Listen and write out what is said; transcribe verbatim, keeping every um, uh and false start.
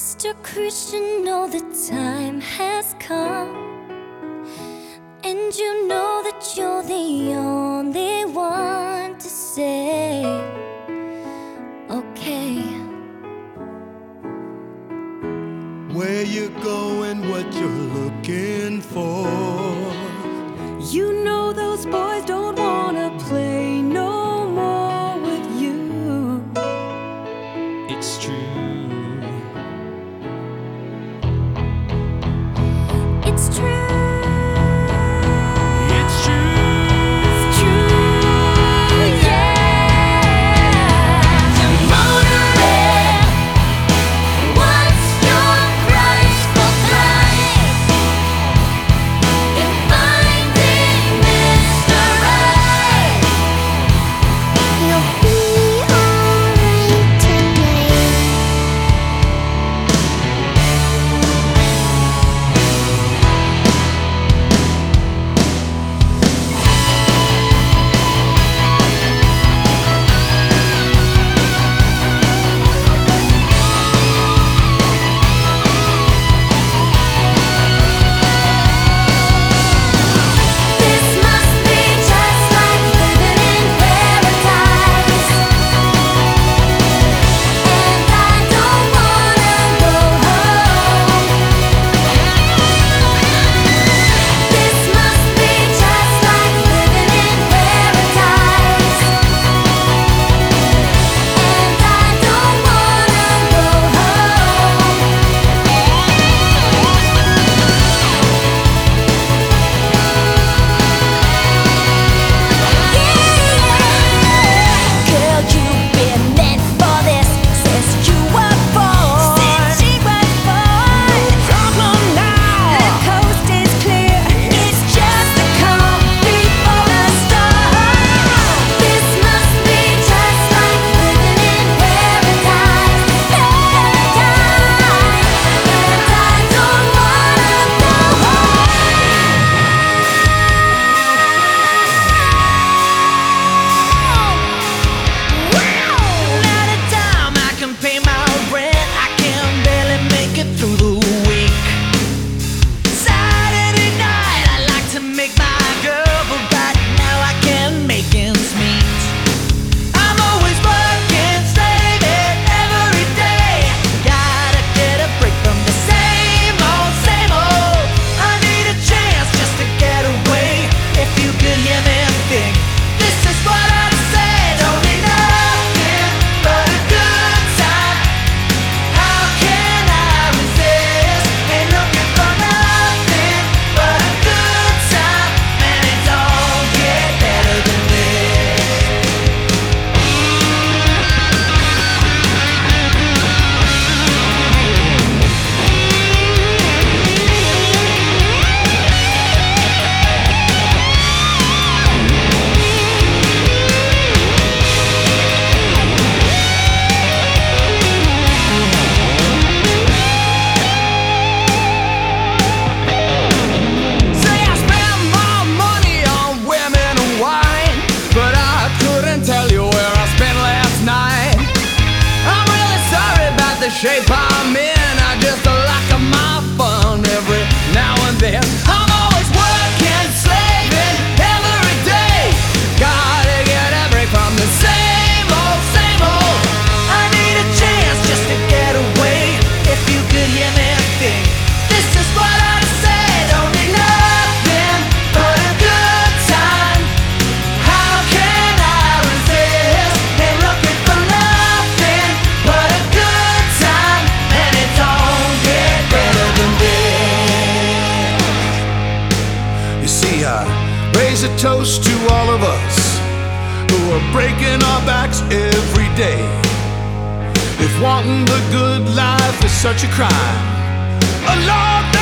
Mister Christian, know the time has come, and you know that you're the only one to say, okay. Where you going, what you're looking for. You know those boys don't wanna play no more with you. It's true. It's true. It's true. It's true. Yeah. Motorhead, what's your price for life? In finding Mister Right, you'll be alright tonight. This must be just like living in paradise, and I don't wanna go home. This must be just like living in paradise, and I don't wanna go home. Girl, you've been meant for this since you were born. Since you were born. Come on now. The coast is clear. It's just a calm before the storm. This must be just like living in paradise, paradise, and I don't wanna go home. At a time I can pay my rent, I can barely make it through the week. Saturday night I like to make my girl, but right now I can't make ends meet. I'm always working, slaving every day. Gotta get a break from the same old, same old. I need a chance just to get away. If you could hear me think, this is what I'd say. Don't need nothing but a good time. How can I resist? Ain't looking for nothing but a good time, and it don't get better than this. Say I spend my money on women and wine, but I couldn't tell you where I spent last night. I'm really sorry about the shape I'm in. I just like my fun every now and then. I'm always working, slaving every day. Gotta get a break from the same old, same old. I need a chance just to get away. If you could hear me think, this is what I'd say. Don't need nothing but a good time. How can I resist? Ain't looking for nothing but a good time, and it don't get better than this. You see, I raise a toast to all of us who are breaking our backs every day. If wanting the good life is such a crime, a Lord,